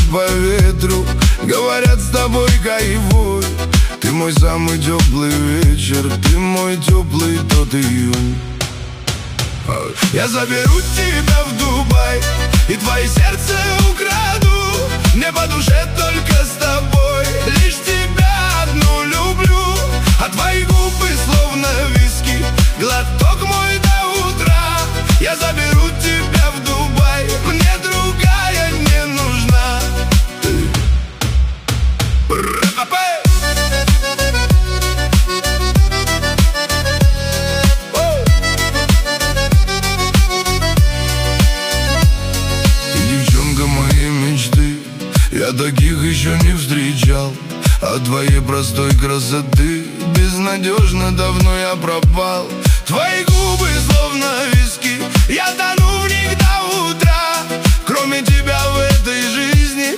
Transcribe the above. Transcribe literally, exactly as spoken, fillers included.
по ветру, говорят, с тобой кайфуй. Ты мой самый теплый вечер, ты мой теплый тот июнь. Я заберу тебя в Дубай и твое сердце украду. Мне по душе только с тобой, лишь тебя одну люблю. А твои губы словно виски, глоток мой до утра. Я заберу тебя в Дубай, мне другая не нужна. Я таких еще не встречал. От твоей простой красоты безнадежно давно я пропал. Твои губы словно виски, я тону в них до утра. Кроме тебя